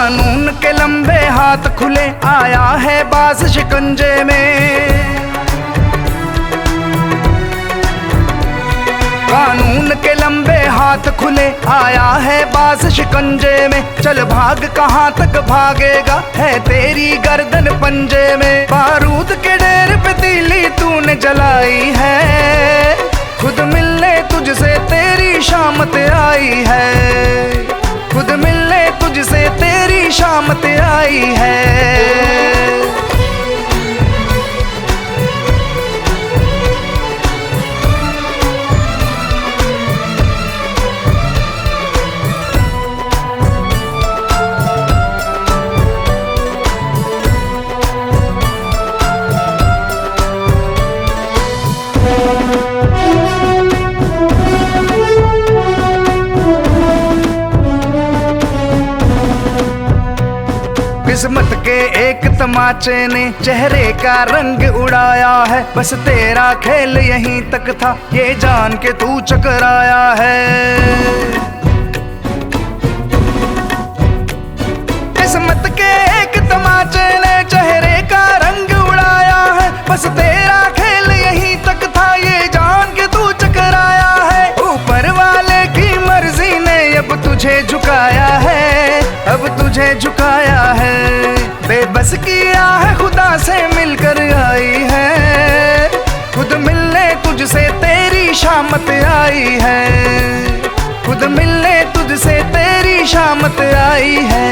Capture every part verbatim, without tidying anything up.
कानून के लंबे हाथ खुले आया है बाज शिकंजे में। कानून के लंबे हाथ खुले आया है बाज शिकंजे में। चल भाग कहाँ तक भागेगा, है तेरी गर्दन पंजे में। बारूद के ढेर पे तीली तूने जलाई है, खुद मिलने तुझसे तेरी शामत आई है। खुद मिलने तुझसे तेरी शामत आई है। किस्मत के एक तमाचे ने चेहरे का रंग उड़ाया है। बस तेरा खेल यहीं तक था, ये जान के तू चकराया है। किस्मत के एक तमाचे ने चेहरे का रंग उड़ाया है। बस तेरा खेल यहीं तक था, ये जान के तू चकराया है। ऊपर वाले की मर्जी ने अब तुझे झुकाया है, अब तुझे झुकाया है। बेबस किया है खुदा से मिलकर आई है, खुद मिलने तुझसे तेरी शामत आई है। खुद मिलने तुझसे तेरी शामत आई है।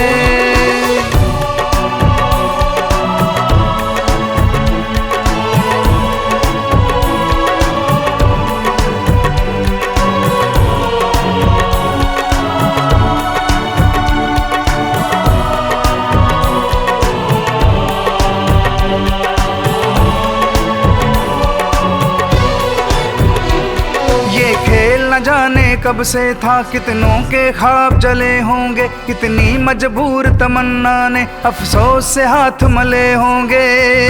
न जाने कब से था, कितनों के ख्वाब जले होंगे। कितनी मजबूर तमन्ना ने अफसोस से हाथ मले होंगे।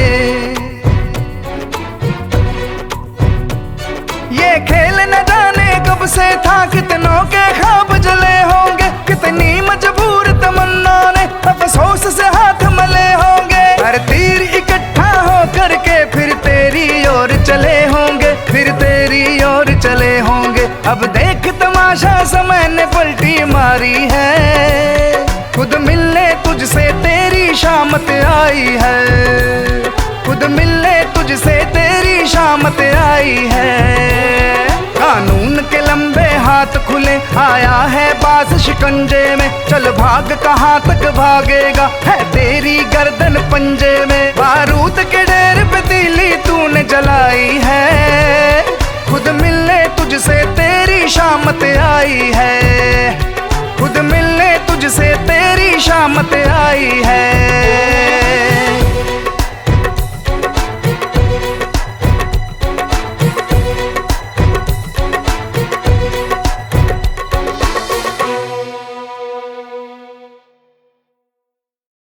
ये खेल न जाने कब से था, कितनों के ख्वाब जले होंगे। कितनी मजबूर तमन्ना ने अफसोस से हाथ मले होंगे। हर तीर इकट्ठा हो करके फिर तेरी ओर चले होंगे, फिर तेरी ओर चले होंगे। अब देख तमाशा समय ने पलटी मारी है, खुद मिलने तुझसे तेरी शामत आई है। खुद मिलने तुझसे तेरी शामत आई है। कानून के लंबे हाथ खुले आया है बाज शिकंजे में। चल भाग कहाँ तक भागेगा, है तेरी गर्दन पंजे में। बारूद के ढेर पे तीली तूने जलाई है, खुद मिलने तुझसे तेरी शामत आई है। खुद मिलने तुझसे तेरी शामत आई है।